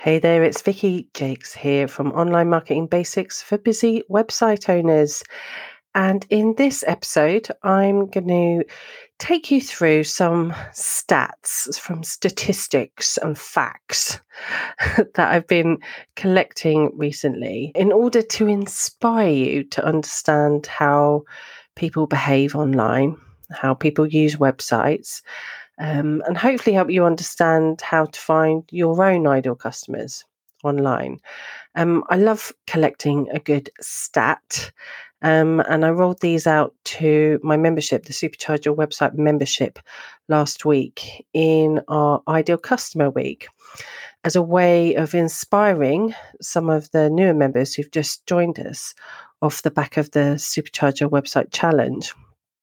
Hey there, it's Vicky Jakes here from Online Marketing Basics for Busy Website Owners. And in this episode, I'm going to take you through some stats from statistics and facts that I've been collecting recently in order to inspire you to understand how people behave online, how people use websites, and hopefully help you understand how to find your own ideal customers online. I love collecting a good stat, and I rolled these out to my membership, the Supercharge Your Website membership, last week in our Ideal Customer Week as a way of inspiring some of the newer members who've just joined us off the back of the Supercharge Your Website Challenge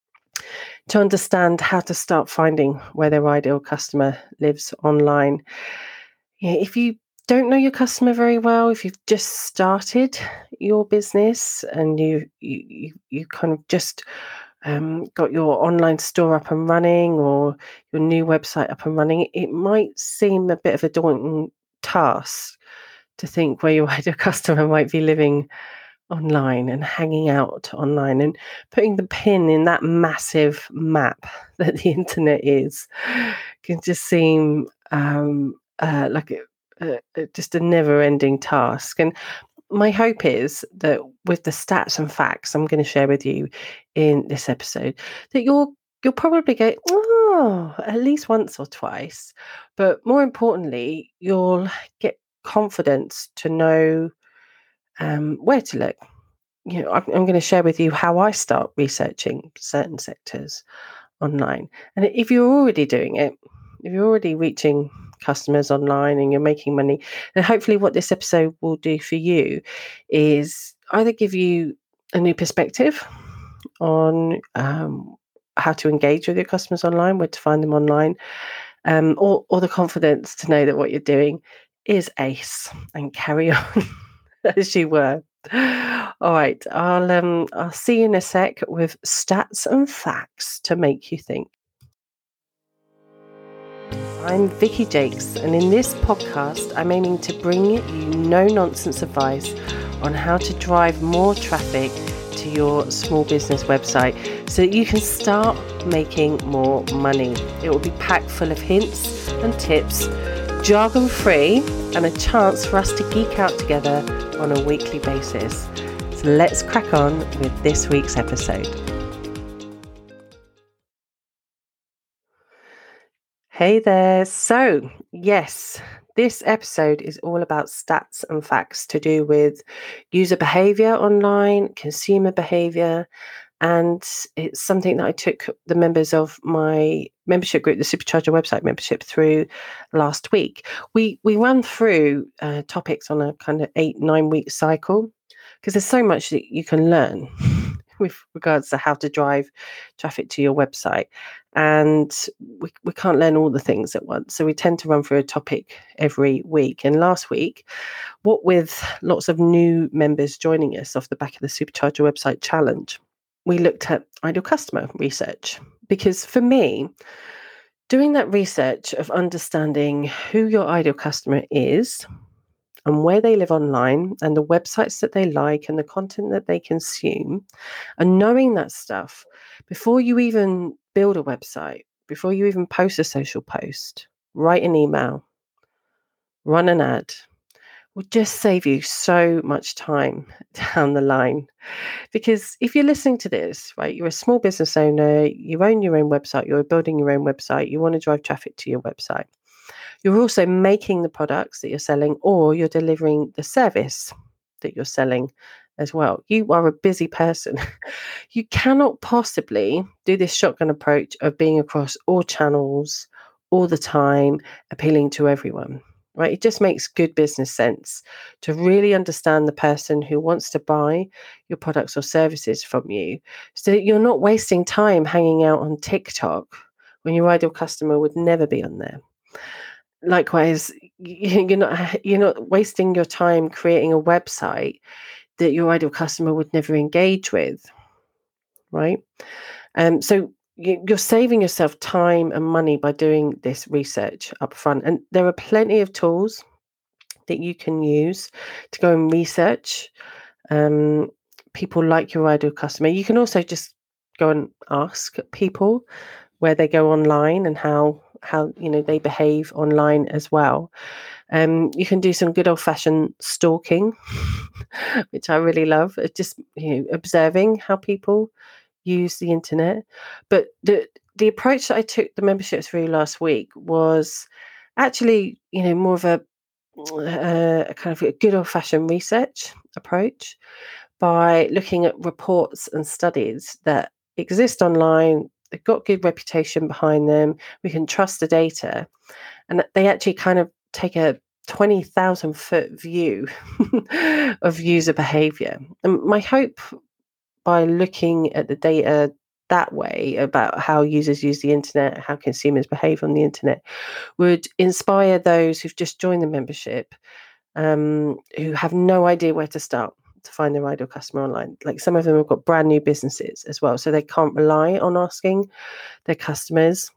to understand how to start finding where their ideal customer lives online. If you don't know your customer very well, if you've just started your business and you kind of just got your online store up and running or your new website up and running, it might seem a bit of a daunting task to think where your ideal customer might be living online and hanging out online and putting the pin in that massive map that the internet is can just seem like just a never-ending task. And my hope is that with the stats and facts I'm going to share with you in this episode, that you'll probably go, oh, at least once or twice, but more importantly, you'll get confidence to know where to look. I'm going to share with you how I start researching certain sectors online. And if you're already doing it, if you're already reaching customers online and you're making money, then hopefully what this episode will do for you is either give you a new perspective on how to engage with your customers online, where to find them online, or the confidence to know that what you're doing is ace and carry on as you were. All right, I'll see you in a sec with stats and facts to make you think. I'm Vicky Jakes, and in this podcast, I'm aiming to bring you no-nonsense advice on how to drive more traffic to your small business website so that you can start making more money. It will be packed full of hints and tips, jargon-free, and a chance for us to geek out together on a weekly basis. So let's crack on with this week's episode. Hey there. So, yes, this episode is all about stats and facts to do with user behavior online, consumer behavior, and it's something that I took the members of my membership group, the Supercharger website membership, through last week. We run through topics on a kind of 8-9 week cycle because there's so much that you can learn with regards to how to drive traffic to your website. And we can't learn all the things at once. So we tend to run through a topic every week. And last week, what with lots of new members joining us off the back of the Supercharger website challenge, we looked at ideal customer research. Because for me, doing that research of understanding who your ideal customer is and where they live online and the websites that they like and the content that they consume, and knowing that stuff before you even build a website, before you even post a social post, write an email, run an ad, will just save you so much time down the line. Because if you're listening to this, right, you're a small business owner, you own your own website, you're building your own website, you want to drive traffic to your website. You're also making the products that you're selling, or you're delivering the service that you're selling as well. You are a busy person. You cannot possibly do this shotgun approach of being across all channels all the time, appealing to everyone. Right? It just makes good business sense to really understand the person who wants to buy your products or services from you so that you're not wasting time hanging out on TikTok when your ideal customer would never be on there. Likewise, you're not wasting your time creating a website that your ideal customer would never engage with, right? So you're saving yourself time and money by doing this research up front. And there are plenty of tools that you can use to go and research people like your ideal customer. You can also just go and ask people where they go online and how they behave online as well. You can do some good old fashioned stalking, which I really love. Just observing how people use the internet. But the approach that I took the membership through last week was actually more of a kind of a good old fashioned research approach by looking at reports and studies that exist online. They've got good reputation behind them. We can trust the data, and they actually kind of take a 20,000-foot view of user behavior. And my hope by looking at the data that way about how users use the internet, how consumers behave on the internet, would inspire those who've just joined the membership, who have no idea where to start to find their ideal customer online. Like, some of them have got brand new businesses as well, so they can't rely on asking their customers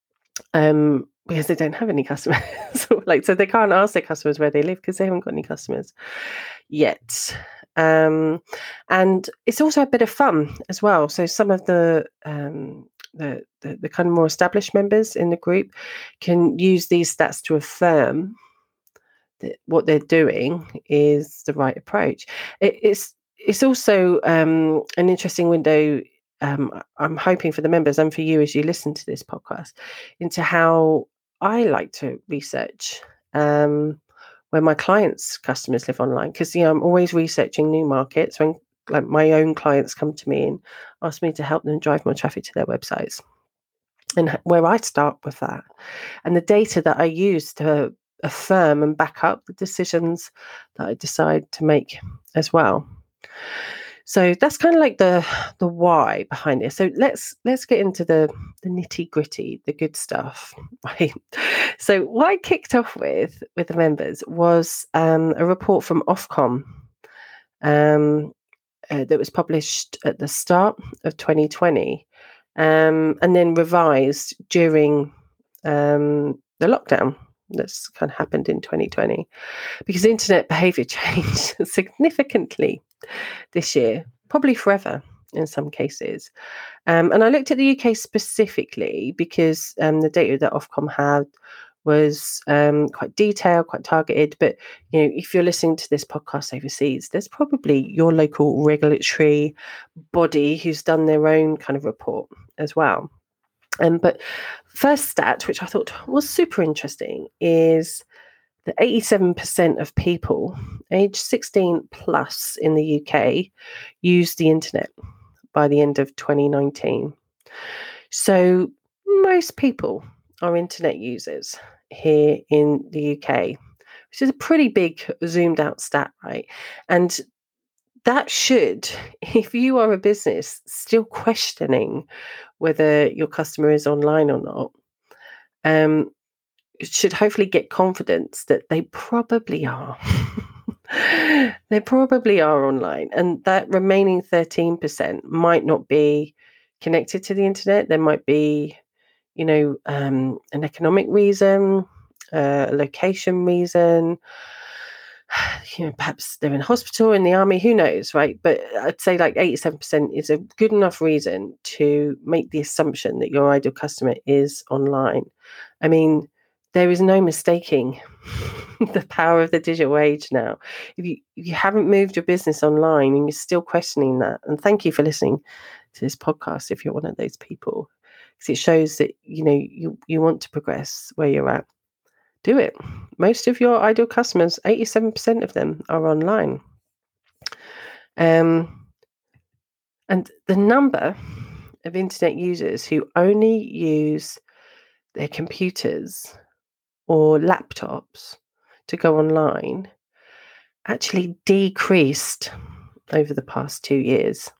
because they don't have any customers. So they can't ask their customers where they live because they haven't got any customers yet. And it's also a bit of fun as well. So some of the kind of more established members in the group can use these stats to affirm that what they're doing is the right approach. It's also an interesting window. I'm hoping for the members and for you as you listen to this podcast into how I like to research where my clients' customers live online, because I'm always researching new markets when like my own clients come to me and ask me to help them drive more traffic to their websites, and where I start with that and the data that I use to affirm and back up the decisions that I decide to make as well. So that's kind of like the why behind this. So let's get into the nitty gritty, the good stuff, right? So what I kicked off with the members was a report from Ofcom that was published at the start of 2020, and then revised during the lockdown that's kind of happened in 2020, because internet behaviour changed significantly this year, probably forever in some cases. And I looked at the UK specifically because the data that Ofcom had was quite detailed, quite targeted. But if you're listening to this podcast overseas, there's probably your local regulatory body who's done their own kind of report as well. But first stat, which I thought was super interesting, is that 87% of people aged 16 plus in the UK used the internet by the end of 2019. So most people are internet users here in the UK, which is a pretty big zoomed out stat, right? And that should, if you are a business still questioning whether your customer is online or not, should hopefully get confidence that they probably are. They probably are online, and that remaining 13% might not be connected to the internet. There might be, an economic reason, a location reason. Perhaps they're in hospital, in the army, who knows, right? But I'd say like 87% is a good enough reason to make the assumption that your ideal customer is online. I mean, there is no mistaking the power of the digital age now. If you haven't moved your business online and you're still questioning that, and thank you for listening to this podcast if you're one of those people, because it shows that you want to progress where you're at. Do it. Most of your ideal customers, 87% of them, are online. And the number of internet users who only use their computers or laptops to go online actually decreased over the past 2 years.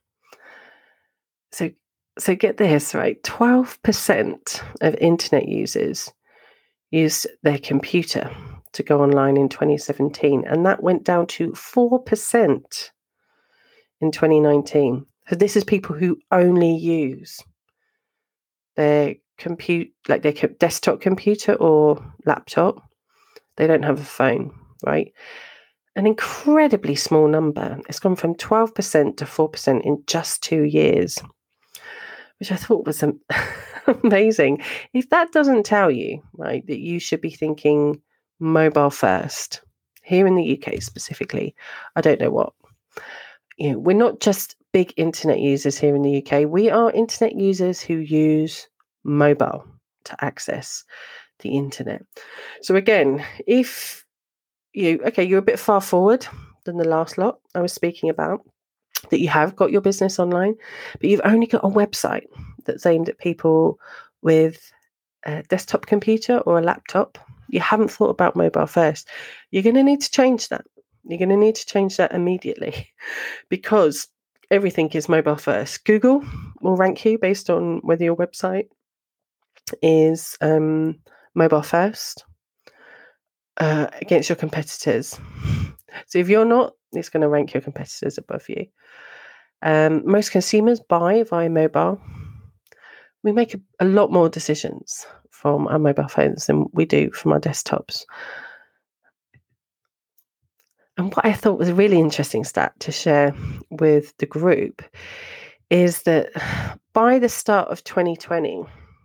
So get this, right? 12% of internet users used their computer to go online in 2017, and that went down to 4% in 2019. So this is people who only use their their desktop computer or laptop. They don't have a phone. right? An incredibly small number. It's gone from 12% to 4% in just 2 years, which I thought was amazing. If that doesn't tell you, right, that you should be thinking mobile first, here in the UK specifically, I don't know what. We're not just big internet users here in the UK. We are internet users who use mobile to access the internet. So again, if you're a bit far forward than the last lot I was speaking about, that you have got your business online, but you've only got a website that's aimed at people with a desktop computer or a laptop. You haven't thought about mobile first. You're going to need to change that. You're going to need to change that immediately because everything is mobile first. Google will rank you based on whether your website is mobile first against your competitors. So if you're not, it's going to rank your competitors above you. Most consumers buy via mobile. We make a lot more decisions from our mobile phones than we do from our desktops. And what I thought was a really interesting stat to share with the group is that by the start of 2020,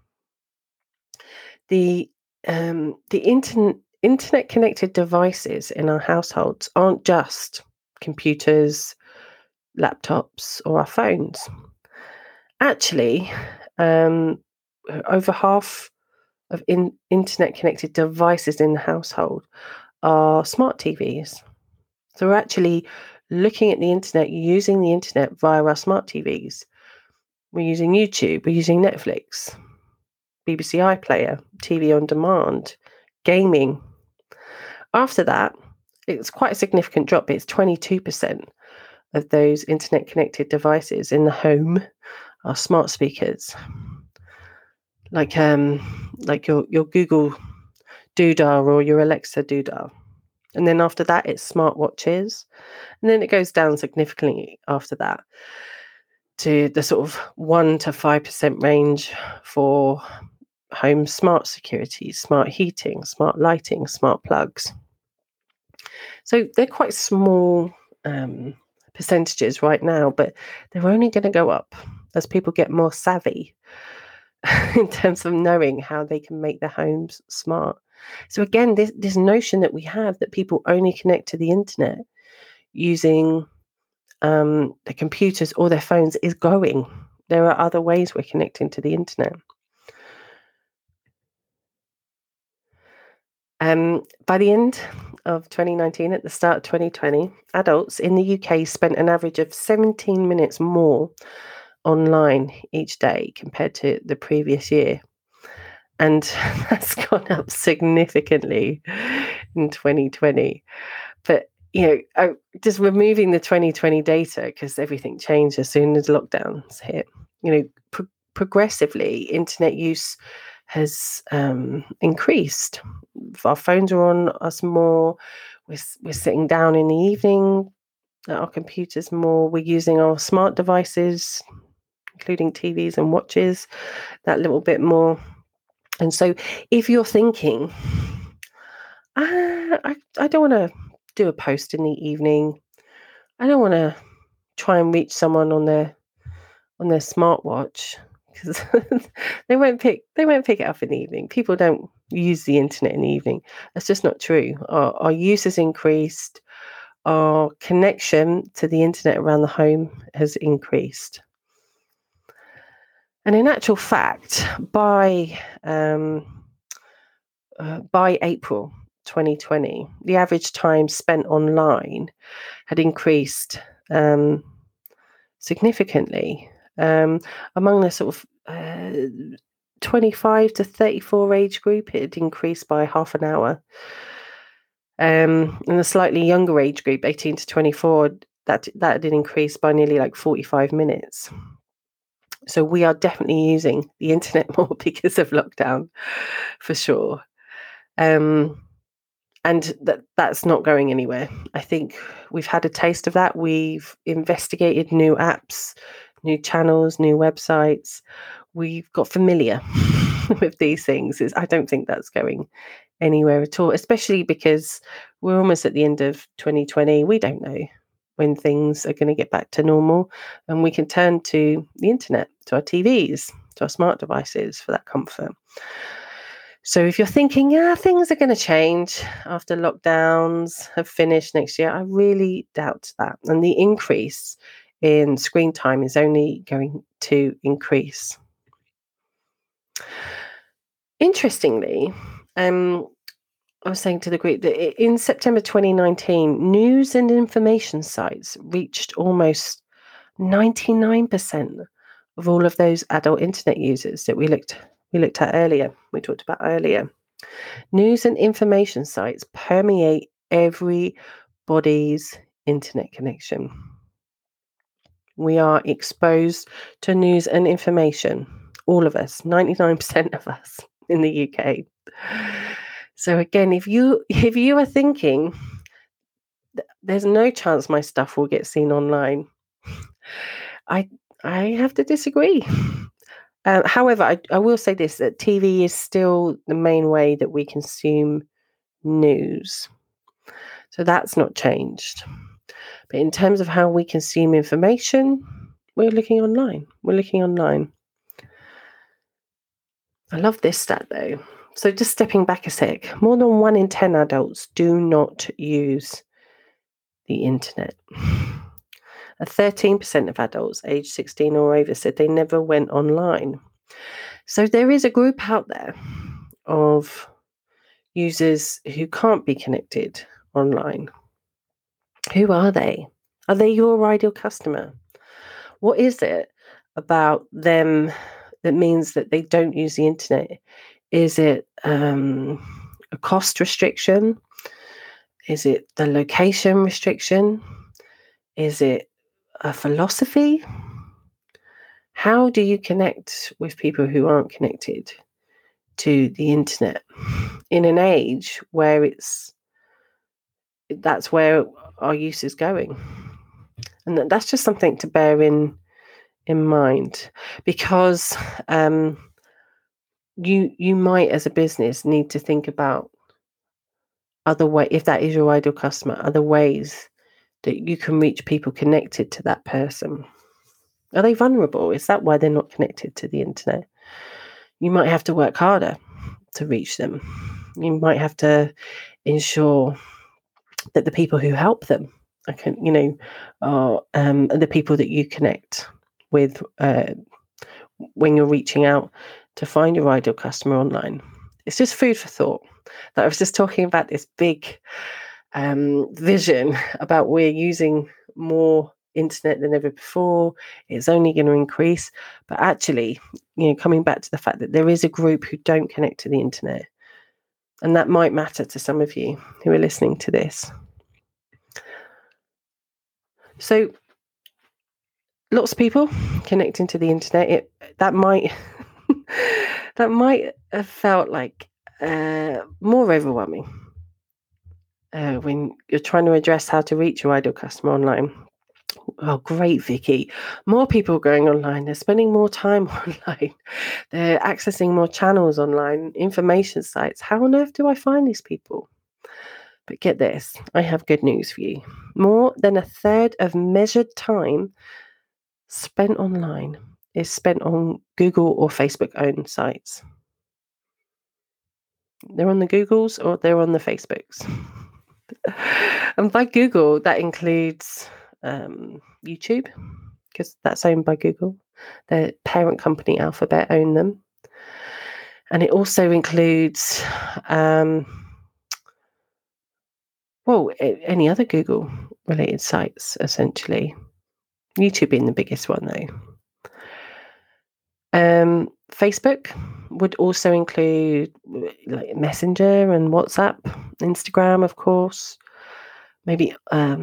the internet connected devices in our households aren't just computers, laptops, or our phones. Actually, over half of internet connected devices in the household are smart TVs. So we're actually looking at the internet, using the internet via our smart TVs. We're using YouTube, we're using Netflix, BBC iPlayer, TV on demand, gaming. After that, it's quite a significant drop. It's 22% of those internet connected devices in the home are smart speakers, like your Google Doodah or your Alexa Doodah. And then after that, it's smartwatches. And then it goes down significantly after that to the sort of 1 to 5% range for home smart security, smart heating, smart lighting, smart plugs. So they're quite small percentages right now, but they're only going to go up as people get more savvy in terms of knowing how they can make their homes smart. So again, this notion that we have that people only connect to the internet using their computers or their phones is going. There are other ways we're connecting to the internet. By the end of 2019, at the start of 2020, adults in the UK spent an average of 17 minutes more online each day compared to the previous year. And that's gone up significantly in 2020. But, just removing the 2020 data, because everything changed as soon as lockdowns hit, progressively, internet use has increased. Our phones are on us more. We're sitting down in the evening at our computers more. We're using our smart devices, including TVs and watches, that little bit more. And so if you're thinking, I don't want to do a post in the evening, I don't want to try and reach someone on their smartwatch, because they won't pick it up in the evening. People don't use the internet in the evening. That's just not true. Our use has increased. Our connection to the internet around the home has increased. And in actual fact, by April 2020, the average time spent online had increased significantly. Among the sort of 25 to 34 age group, it had increased by half an hour. In the slightly younger age group, 18 to 24, that had increased by nearly 45 minutes. So we are definitely using the internet more because of lockdown, for sure. And that's not going anywhere. I think we've had a taste of that. We've investigated new apps, new channels, new websites. We've got familiar with these things. I don't think that's going anywhere at all, especially because we're almost at the end of 2020. We don't know when things are going to get back to normal, and we can turn to the internet, to our TVs, to our smart devices for that comfort. So if you're thinking, yeah, things are going to change after lockdowns have finished next year, I really doubt that. And the increase in screen time is only going to increase. Interestingly, I was saying to the group that in September 2019, news and information sites reached almost 99% of all of those adult internet users that we looked at earlier. We talked about earlier. News and information sites permeate everybody's internet connection. We are exposed to news and information, all of us, 99% of us in the UK. So again, if you are thinking there's no chance my stuff will get seen online, I have to disagree. However, I will say this, that TV is still the main way that we consume news. So that's not changed. But in terms of how we consume information, we're looking online. I love this stat though. So just stepping back a sec, more than 1 in 10 adults do not use the internet. 13% of adults aged 16 or over said they never went online. So there is a group out there of users who can't be connected online. Who are they? Are they your ideal customer? What is it about them that means that they don't use the internet? Is it a cost restriction? Is it the location restriction? Is it a philosophy? How do you connect with people who aren't connected to the internet in an age where that's where our use is going? And that's just something to bear in mind, because you might, as a business, need to think about other way, if that is your ideal customer, other ways that you can reach people connected to that person. Are they vulnerable? Is that why they're not connected to the internet? You might have to work harder to reach them. You might have to ensure that the people who help them are the people that you connect with when you're reaching out to find your ideal customer online. It's just food for thought. That I was just talking about this big vision about we're using more internet than ever before. It's only going to increase. But actually, coming back to the fact that there is a group who don't connect to the internet, and that might matter to some of you who are listening to this. So lots of people connecting to the internet, that might have felt like more overwhelming when you're trying to address how to reach your ideal customer online. Oh, great, Vicky. More people going online. They're spending more time online. They're accessing more channels online, information sites. How on earth do I find these people? But get this, I have good news for you. More than a third of measured time spent online is spent on Google or Facebook-owned sites. They're on the Googles or they're on the Facebooks. And by Google, that includes YouTube, because that's owned by Google. Their parent company, Alphabet, own them. And it also includes, any other Google-related sites, essentially. YouTube being the biggest one, though. Facebook would also include like Messenger and WhatsApp, Instagram, of course, maybe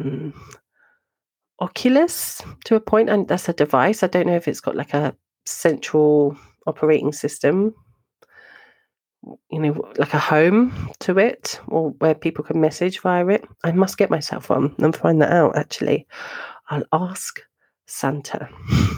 Oculus to a point, and that's a device. I don't know if it's got like a central operating system, like a home to it, or where people can message via it. I must get myself on and find that out, actually. I'll ask Santa.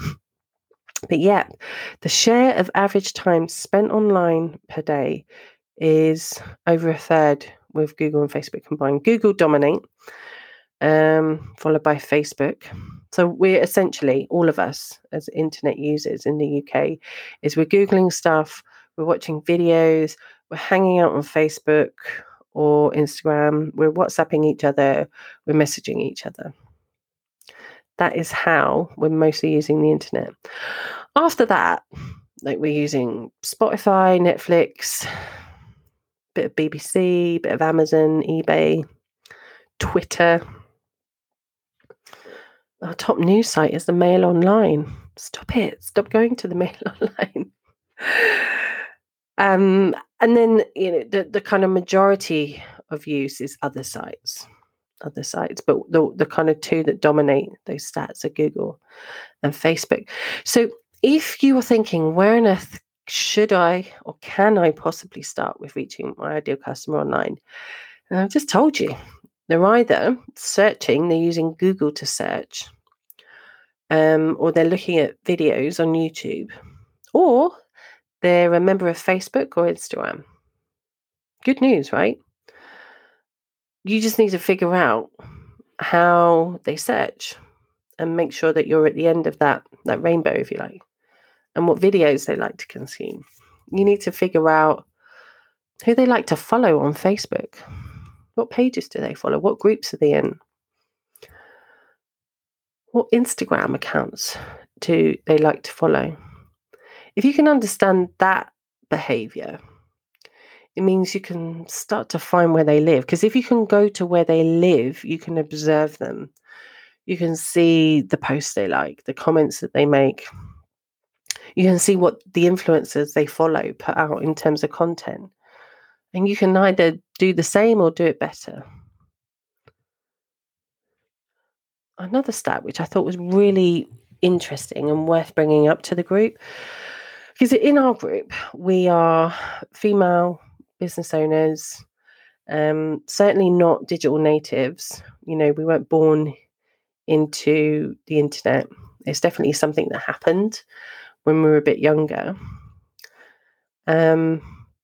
But yeah, the share of average time spent online per day is over a third with Google and Facebook combined. Google dominate, followed by Facebook. So we're essentially, all of us as internet users in the UK, is we're Googling stuff, we're watching videos, we're hanging out on Facebook or Instagram, we're WhatsApping each other, we're messaging each other. That is how we're mostly using the internet. After that, like we're using Spotify, Netflix, bit of BBC, bit of Amazon, eBay, Twitter. Our top news site is the Mail Online. Stop it. Stop going to the Mail Online. And then, the kind of majority of use is other sites. But the kind of two that dominate those stats are Google and Facebook. So if you were thinking, where on earth should I or can I possibly start with reaching my ideal customer online? And I've just told you, they're either searching, they're using Google to search, or they're looking at videos on YouTube, or they're a member of Facebook or Instagram. Good news, right? You just need to figure out how they search and make sure that you're at the end of that rainbow, if you like, and what videos they like to consume. You need to figure out who they like to follow on Facebook. What pages do they follow? What groups are they in? What Instagram accounts do they like to follow? If you can understand that behavior, it means you can start to find where they live. Because if you can go to where they live, you can observe them. You can see the posts they like, the comments that they make. You can see what the influencers they follow put out in terms of content. And you can either do the same or do it better. Another stat, which I thought was really interesting and worth bringing up to the group, because in our group, we are female business owners, certainly not digital natives. We weren't born into the internet. It's definitely something that happened when we were a bit younger. And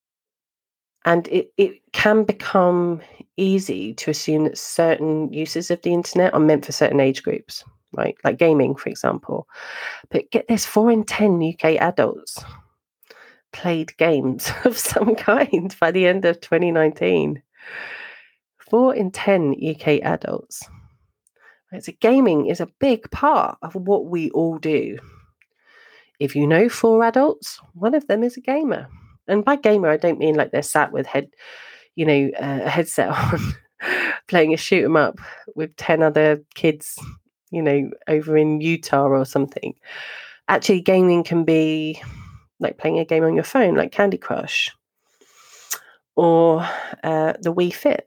it can become easy to assume that certain uses of the internet are meant for certain age groups, right? Like gaming, for example. But get this, 4 in 10 UK adults played games of some kind by the end of 2019. 4 in 10 UK adults. Right, so gaming is a big part of what we all do. If you know 4 adults, one of them is a gamer. And by gamer, I don't mean like they're sat with a headset on, playing a shoot 'em up with 10 other kids, over in Utah or something. Actually, gaming can be like playing a game on your phone, like Candy Crush, or the Wii Fit,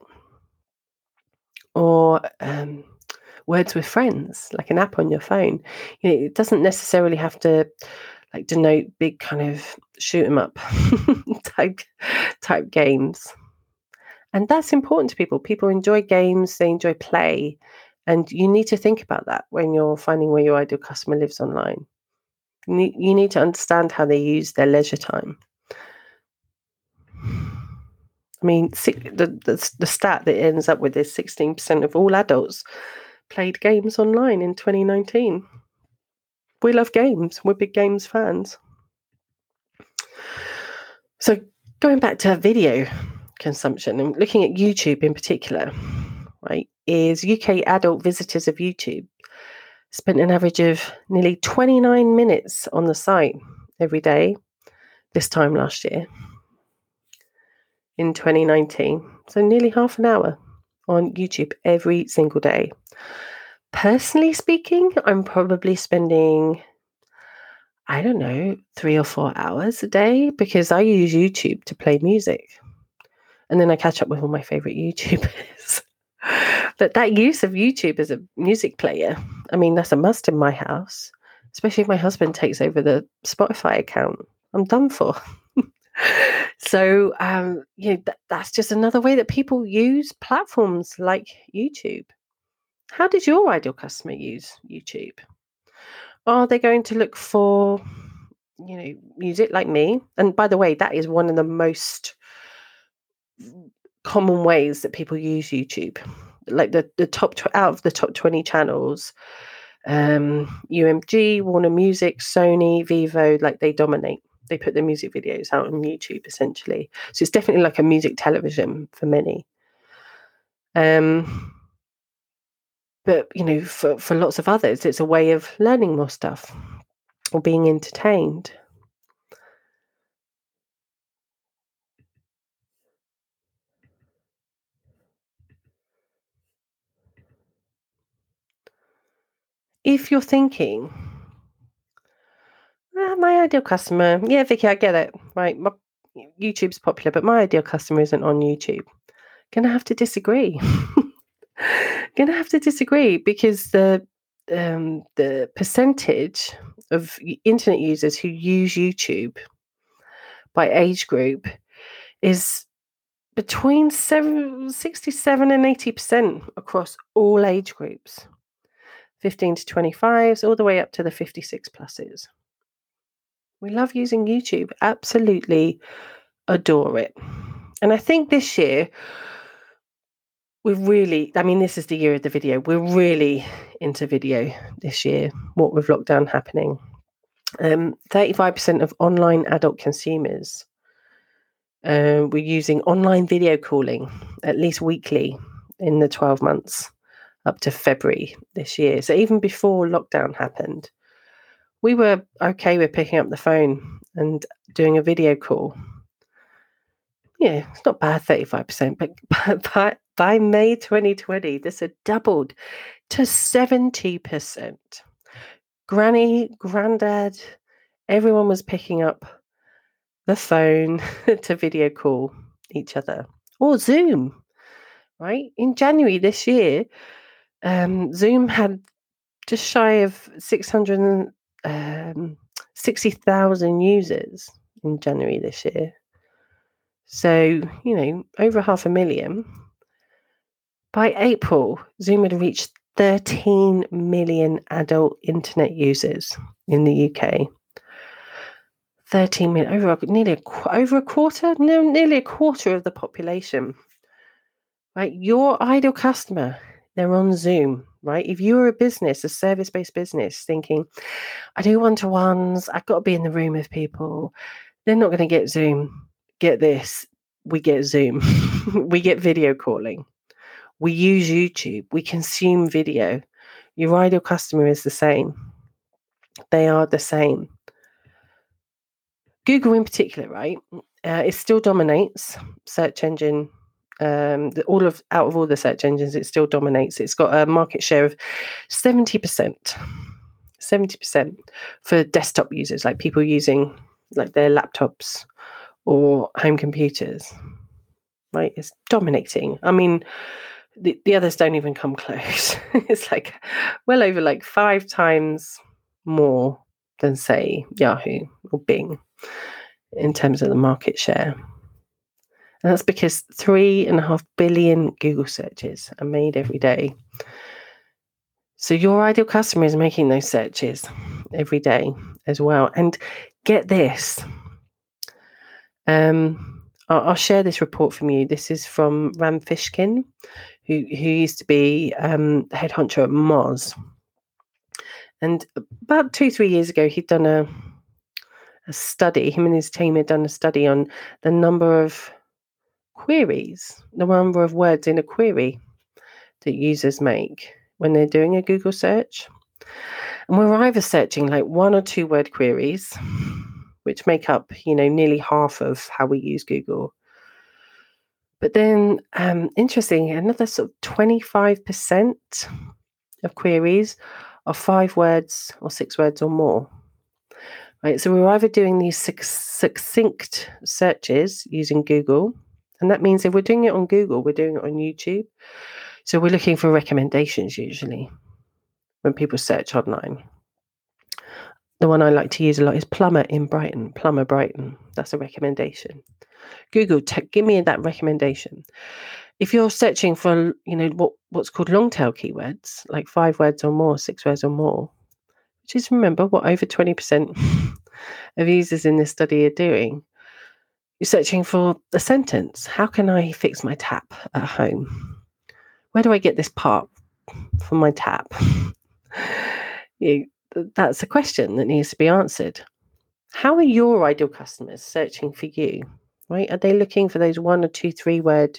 or Words with Friends, like an app on your phone. It doesn't necessarily have to denote big kind of shoot 'em up type games. And that's important to people. People enjoy games, they enjoy play. And you need to think about that when you're finding where your ideal customer lives online. You need to understand how they use their leisure time. I mean, the stat that ends up with is 16% of all adults played games online in 2019. We love games. We're big games fans. So going back to video consumption and looking at YouTube in particular, right, is UK adult visitors of YouTube spent an average of nearly 29 minutes on the site every day this time last year in 2019. So nearly half an hour on YouTube every single day. Personally speaking, I'm probably spending, I don't know, 3 or 4 hours a day because I use YouTube to play music. And then I catch up with all my favorite YouTubers. But that use of YouTube as a music player, I mean, that's a must in my house, especially if my husband takes over the Spotify account. I'm done for. So, that's just another way that people use platforms like YouTube. How did your ideal customer use YouTube? Are they going to look for, music like me? And by the way, that is one of the most common ways that people use YouTube. Like the out of the top 20 channels, UMG, Warner Music, Sony, Vivo, like they dominate. They put their music videos out on YouTube essentially. So it's definitely like a music television for many. But for lots of others, it's a way of learning more stuff or being entertained. If you're thinking, my ideal customer, yeah, Vicky, I get it, right? YouTube's popular, but my ideal customer isn't on YouTube. Gonna have to disagree. Gonna have to disagree because the percentage of internet users who use YouTube by age group is between 67 and 80% across all age groups, 15 to 25s, all the way up to the 56 pluses. We love using YouTube, absolutely adore it. And I think this year, this is the year of the video. We're really into video this year, what with lockdown happening. 35% of online adult consumers were using online video calling at least weekly in the 12 months up to February this year. So even before lockdown happened, we were okay with picking up the phone and doing a video call. Yeah, it's not bad, 35%, but by May 2020, this had doubled to 70%. Granny, granddad, everyone was picking up the phone to video call each other or Zoom, right? In January this year, Zoom had just shy of 660,000 users in January this year. So, over 500,000. By April, Zoom had reached 13 million adult internet users in the UK. 13 million, nearly a quarter of the population. Right, your ideal customer, they're on Zoom, right? If you're a business, a service-based business, thinking, I do one-to-ones, I've got to be in the room with people, they're not going to get Zoom. Get this, we get Zoom. We get video calling. We use YouTube. We consume video. Your ideal customer is the same. They are the same. Google in particular, right? It still dominates search engine. Out of all the search engines, it still dominates. It's got a market share of 70%. 70% for desktop users, like people using like their laptops or home computers. Right? It's dominating. I mean, the others don't even come close. It's like well over like 5 times more than, say, Yahoo or Bing in terms of the market share. And that's because 3.5 billion Google searches are made every day. So your ideal customer is making those searches every day as well. And get this. I'll share this report from you. This is from Ram Fishkin, who used to be the head honcho at Moz. And about 2-3 years ago, he'd done a study. Him and his team had done a study on the number of queries, the number of words in a query that users make when they're doing a Google search. And we're either searching like 1 or 2 word queries, which make up, nearly half of how we use Google. But then, interesting, another sort of 25% of queries are 5 words or 6 words or more. Right, so we're either doing these succinct searches using Google, and that means if we're doing it on Google, we're doing it on YouTube. So we're looking for recommendations usually when people search online. The one I like to use a lot is Plumber in Brighton. Plumber Brighton. That's a recommendation. Google, give me that recommendation. If you're searching for, what's called long tail keywords, like 5 words or more, 6 words or more, which is, remember, what over 20% of users in this study are doing, You're searching for a sentence. How can I fix my tap at home? Where do I get this part for my tap? That's a question that needs to be answered. How are your ideal customers searching for you? Right? Are they looking for those 1 or 2, 3 word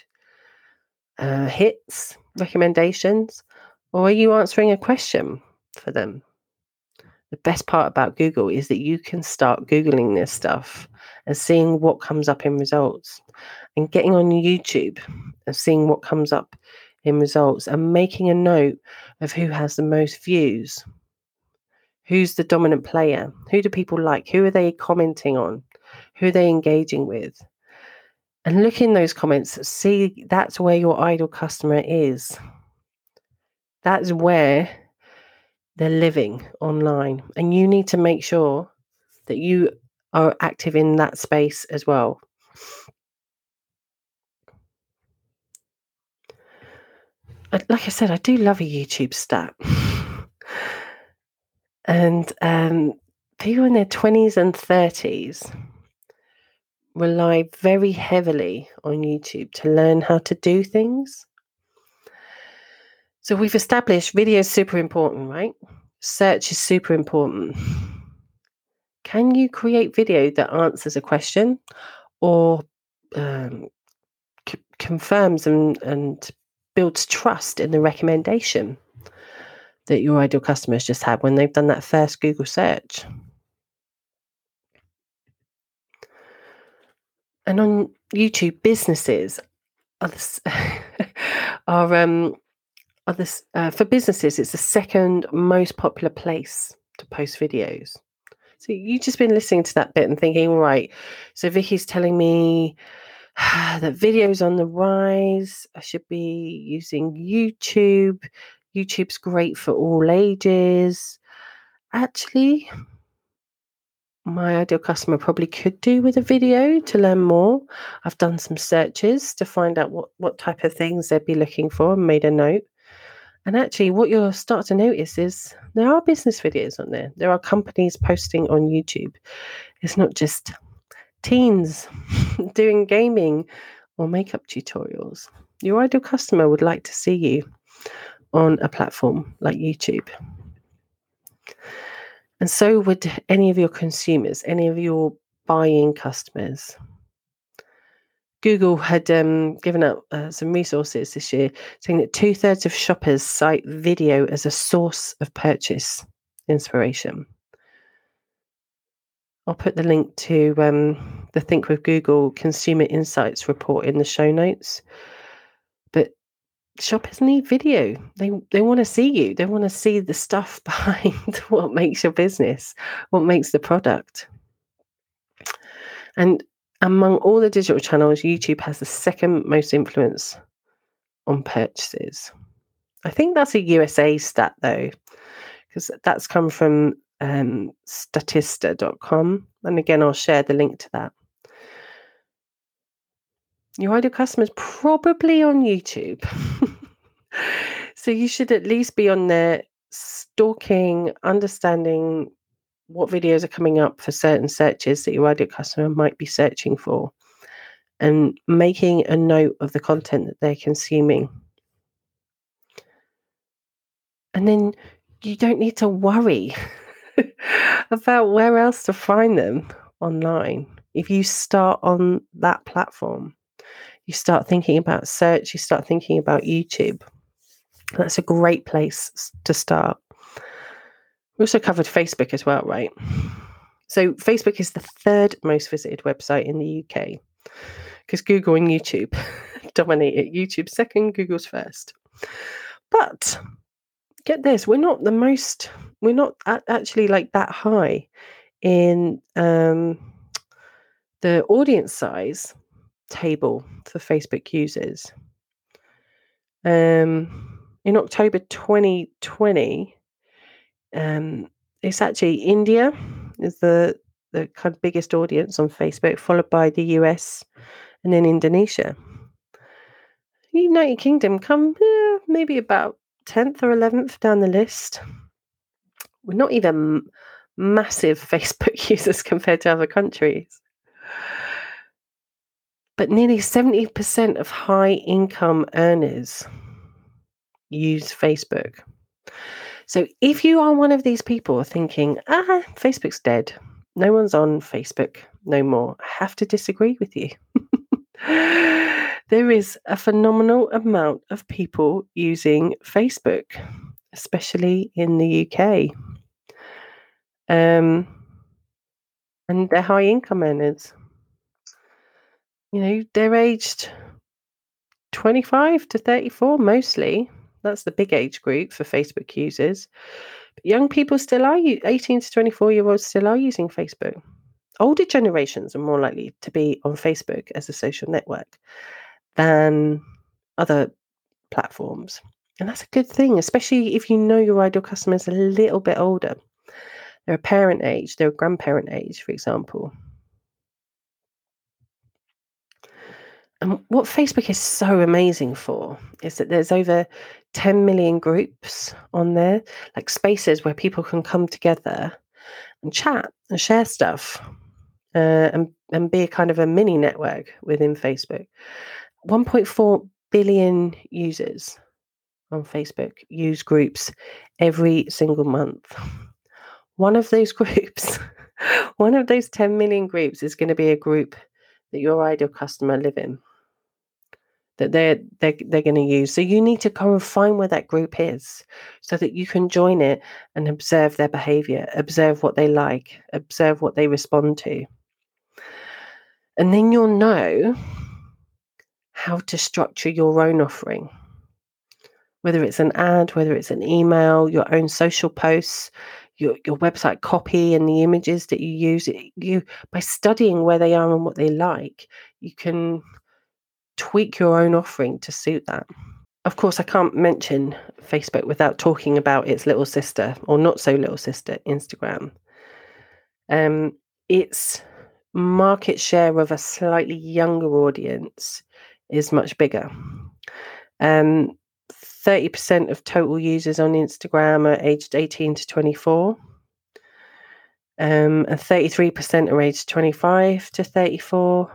hits, recommendations, or are you answering a question for them? The best part about Google is that you can start Googling this stuff and seeing what comes up in results, and getting on YouTube and seeing what comes up in results, and making a note of who has the most views, who's the dominant player, who do people like, who are they commenting on, who are they engaging with. And look in those comments, see that's where your ideal customer is. That's where they're living online. And you need to make sure that you are active in that space as well. Like I said, I do love a YouTube stat. And people in their 20s and 30s rely very heavily on YouTube to learn how to do things. So we've established video is super important, right? Search is super important. Can you create video that answers a question or confirms and builds trust in the recommendation that your ideal customers just had when they've done that first Google search? And on YouTube, businesses are for businesses, it's the second most popular place to post videos. So you've just been listening to that bit and thinking, right, so Vicky's telling me that video's on the rise. I should be using YouTube. YouTube's great for all ages. Actually, my ideal customer probably could do with a video to learn more. I've done some searches to find out what type of things they'd be looking for and made a note. And actually, what you'll start to notice is there are business videos on there. There are companies posting on YouTube. It's not just teens doing gaming or makeup tutorials. Your ideal customer would like to see you on a platform like YouTube. And so would any of your consumers, any of your buying customers. Google had given out some resources this year saying that 2/3 of shoppers cite video as a source of purchase inspiration. I'll put the link to the Think with Google Consumer Insights report in the show notes. But shoppers need video. They want to see you. They want to see the stuff behind what makes your business, what makes the product. And among all the digital channels, YouTube has the second most influence on purchases. I think that's a USA stat, though, because that's come from Statista.com. And again, I'll share the link to that. Your ideal customer is probably on YouTube. So you should at least be on there stalking, understanding what videos are coming up for certain searches that your ideal customer might be searching for, and making a note of the content that they're consuming. And then you don't need to worry about where else to find them online. If you start on that platform, you start thinking about search, you start thinking about YouTube. That's a great place to start. We also covered Facebook as well, right? So Facebook is the third most visited website in the UK because Google and YouTube dominate it. YouTube's second, Google's first. But get this, we're not actually like that high in the audience size table for Facebook users. In October 2020, it's actually India is the kind of biggest audience on Facebook, followed by the US and then Indonesia. United Kingdom come maybe about 10th or 11th down the list. We're not even massive Facebook users compared to other countries. But nearly 70% of high income earners use Facebook. So if you are one of these people thinking, Facebook's dead, no one's on Facebook no more, I have to disagree with you. There is a phenomenal amount of people using Facebook, especially in the UK. And they're high income earners. They're aged 25 to 34 mostly. That's the big age group for Facebook users. But young people still are, 18 to 24-year-olds still are using Facebook. Older generations are more likely to be on Facebook as a social network than other platforms. And that's a good thing, especially if you know your ideal customer is a little bit older. They're a parent age, they're a grandparent age, for example. And what Facebook is so amazing for is that there's over 10 million groups on there, like spaces where people can come together and chat and share stuff, and be a kind of a mini network within Facebook. 1.4 billion users on Facebook use groups every single month. One of those groups, one of those 10 million groups is going to be a group that your ideal customer live in, that they're going to use. So you need to go and find where that group is so that you can join it and observe their behavior, observe what they like, observe what they respond to. And then you'll know how to structure your own offering, whether it's an ad, whether it's an email, your own social posts, your website copy and the images that you use. By studying where they are and what they like, you can tweak your own offering to suit that. Of course, I can't mention Facebook without talking about its little sister, or not so little sister, Instagram. Its market share of a slightly younger audience is much bigger. 30% of total users on Instagram are aged 18 to 24. And 33% are aged 25 to 34.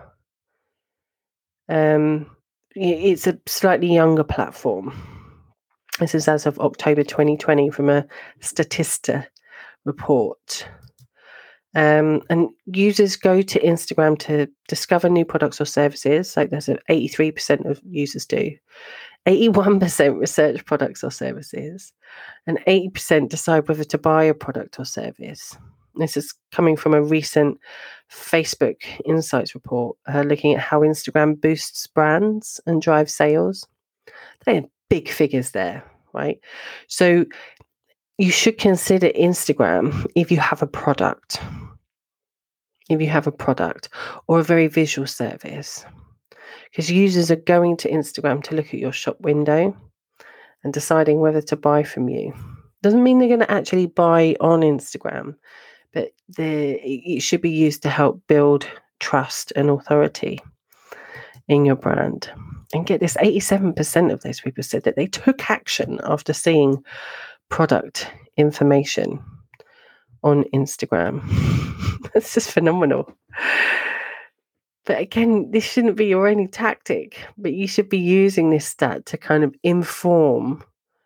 It's a slightly younger platform. This is as of October 2020 from a Statista report. And users go to Instagram to discover new products or services, like there's 83% of users do. 81% research products or services, and 80% decide whether to buy a product or service. This is coming from a recent Facebook Insights report looking at how Instagram boosts brands and drives sales. They're big figures there, right? So you should consider Instagram if you have a product. If you have a product or a very visual service, because users are going to Instagram to look at your shop window and deciding whether to buy from you. Doesn't mean they're going to actually buy on Instagram, but it should be used to help build trust and authority in your brand. And get this, 87% of those people said that they took action after seeing product information on Instagram. That's just phenomenal. But again, this shouldn't be your only tactic, but you should be using this stat to kind of inform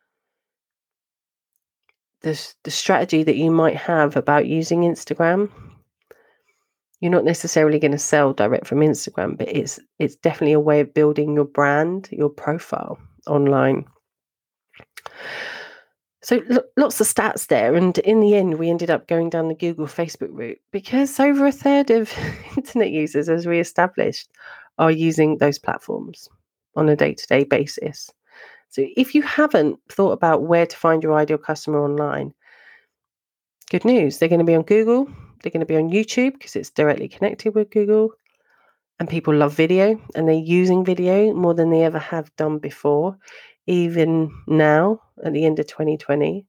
the strategy that you might have about using Instagram. You're not necessarily going to sell direct from Instagram, but it's definitely a way of building your brand, your profile online. So lots of stats there. And in the end, we ended up going down the Google Facebook route because over a third of internet users, as we established, are using those platforms on a day-to-day basis. So if you haven't thought about where to find your ideal customer online, good news. They're going to be on Google. They're going to be on YouTube because it's directly connected with Google. And people love video and they're using video more than they ever have done before, even now at the end of 2020.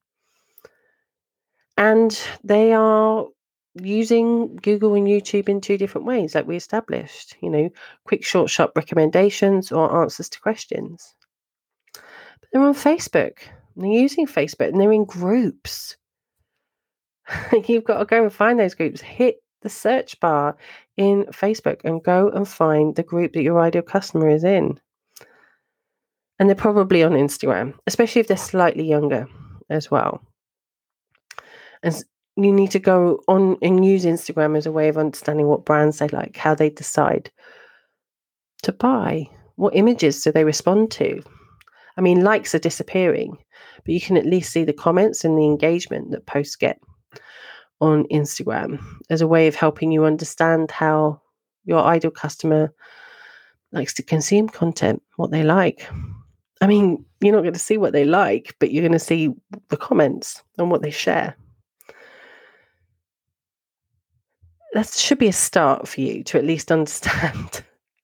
And they are using Google and YouTube in two different ways, like we established, quick, short, sharp recommendations or answers to questions. But they're on Facebook. They're using Facebook and they're in groups. You've got to go and find those groups, hit the search bar in Facebook and go and find the group that your ideal customer is in. And they're probably on Instagram, especially if they're slightly younger as well. And you need to go on and use Instagram as a way of understanding what brands they like, how they decide to buy, what images do they respond to. I mean, likes are disappearing, but you can at least see the comments and the engagement that posts get on Instagram as a way of helping you understand how your ideal customer likes to consume content, what they like. I mean, you're not going to see what they like, but you're going to see the comments and what they share. That should be a start for you to at least understand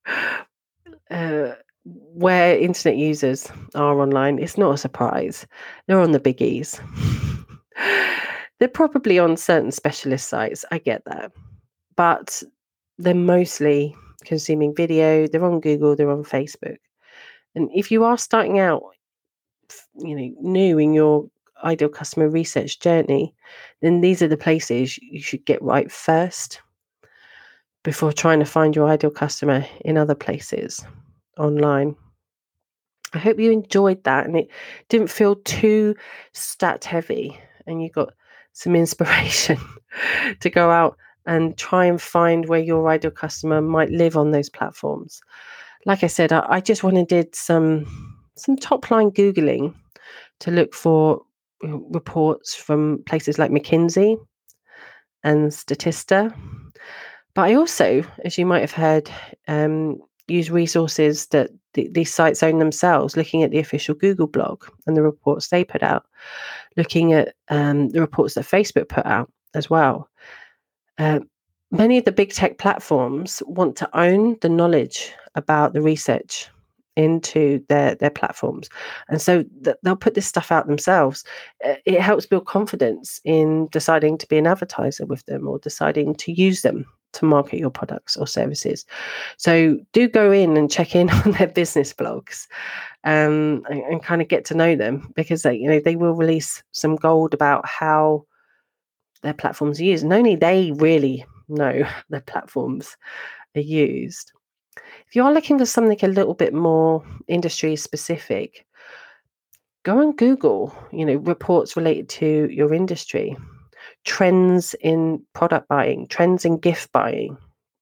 where internet users are online. It's not a surprise. They're on the biggies. They're probably on certain specialist sites. I get that. But they're mostly consuming video. They're on Google. They're on Facebook. And if you are starting out, new in your ideal customer research journey, then these are the places you should get right first before trying to find your ideal customer in other places online. I hope you enjoyed that and it didn't feel too stat heavy and you got some inspiration to go out and try and find where your ideal customer might live on those platforms. Like I said, I just went and did some top line Googling to look for reports from places like McKinsey and Statista. But I also, as you might have heard, use resources that these sites own themselves, looking at the official Google blog and the reports they put out, looking at the reports that Facebook put out as well. Many of the big tech platforms want to own the knowledge about the research into their platforms. And so they'll put this stuff out themselves. It helps build confidence in deciding to be an advertiser with them or deciding to use them to market your products or services. So do go in and check in on their business blogs and kind of get to know them because they will release some gold about how their platforms are used. And only they really know their platforms are used. If you are looking for something a little bit more industry specific, go and Google, reports related to your industry, trends in product buying, trends in gift buying,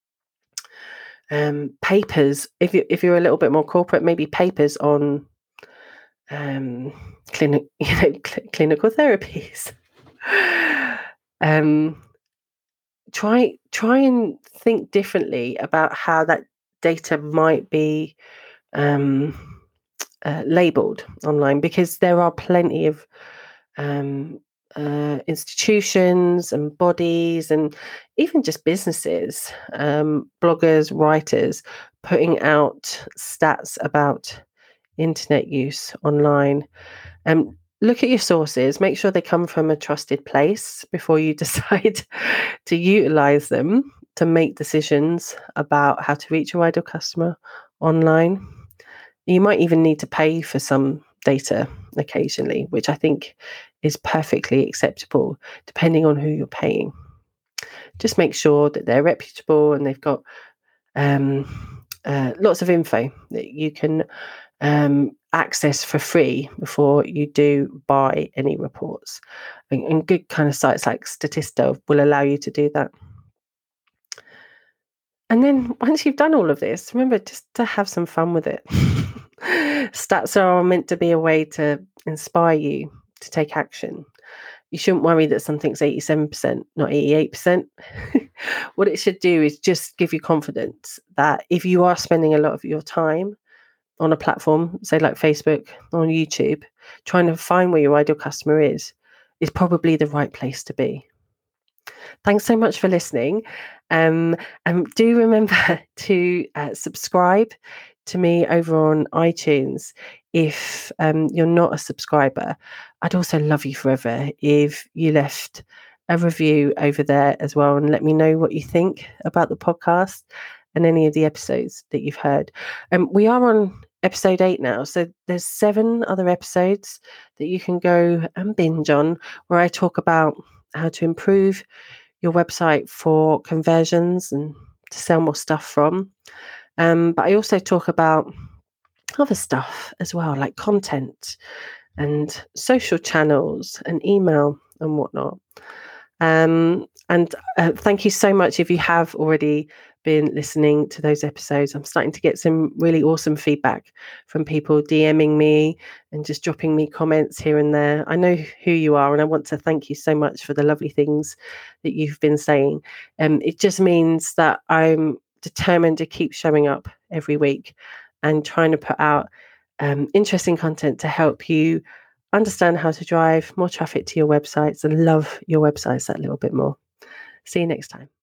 papers. If you're a little bit more corporate, maybe papers on clinical therapies. Try and think differently about how that data might be labeled online, because there are plenty of institutions and bodies and even just businesses, bloggers, writers, putting out stats about internet use online. Look at your sources, make sure they come from a trusted place before you decide to utilize them to make decisions about how to reach your ideal customer online. You might even need to pay for some data occasionally, which I think is perfectly acceptable depending on who you're paying. Just make sure that they're reputable and they've got lots of info that you can access for free before you do buy any reports. And good kind of sites like Statista will allow you to do that. And then once you've done all of this, remember just to have some fun with it. Stats are meant to be a way to inspire you to take action. You shouldn't worry that something's 87%, not 88%. What it should do is just give you confidence that if you are spending a lot of your time on a platform, say like Facebook or on YouTube, trying to find where your ideal customer is probably the right place to be. Thanks so much for listening. And do remember to subscribe to me over on iTunes. If you're not a subscriber, I'd also love you forever if you left a review over there as well and let me know what you think about the podcast and any of the episodes that you've heard. We are on episode 8 now, so there's 7 other episodes that you can go and binge on where I talk about how to improve your website for conversions and to sell more stuff from. But I also talk about other stuff as well, like content and social channels and email and whatnot. And thank you so much if you have already been listening to those episodes. I'm starting to get some really awesome feedback from people DMing me and just dropping me comments here and there. I know who you are, and I want to thank you so much for the lovely things that you've been saying. It just means that I'm determined to keep showing up every week and trying to put out interesting content to help you understand how to drive more traffic to your websites and love your websites that little bit more. See you next time.